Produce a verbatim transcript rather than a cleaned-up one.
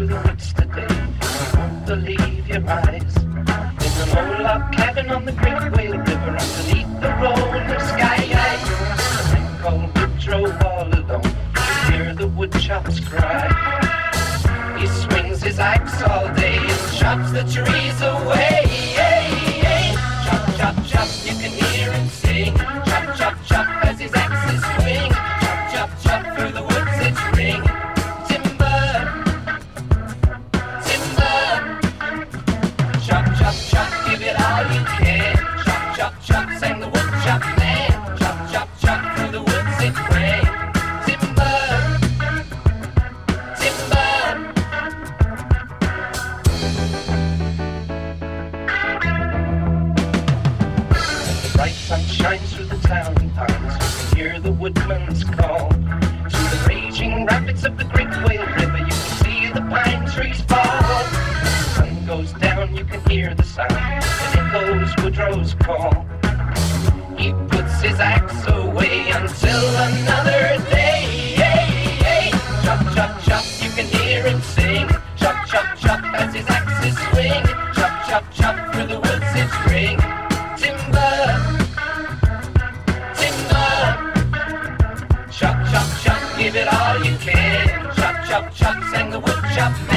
through the woods today. You won't believe your eyes. In an old log cabin on the Great Whale River, underneath the rolling sky ice, a man called Woodrow all alone. You hear the woodchops cry. He swings his axe all day and chops the trees away. Chop, chop, chop, you can hear him sing. Chop, chop, chop as his axes swing. Chop, chop, chop through the woods it's ring. Timber, timber. Chop, chop, chop, give it all you can. Chop, chop, chop, sang the woodchop man. Chop, chop, chop through the woods it rang. Timber, timber. Bright sun shines through the town pines. You can hear the woodman's call. Through the raging rapids of the Great Whale River, you can see the pine trees fall. The sun goes down, you can hear the sound, and echoes Woodrow's call. He puts his axe away until another day. Chop, chop, chop, you can hear him sing. Chop, chop, chop as his axes swing. Chop, chop, chop through the woods it's ring. Timber, timber. Chop, chop, chop, give it all you can. Chop, chop, chop, sang the woodchop man.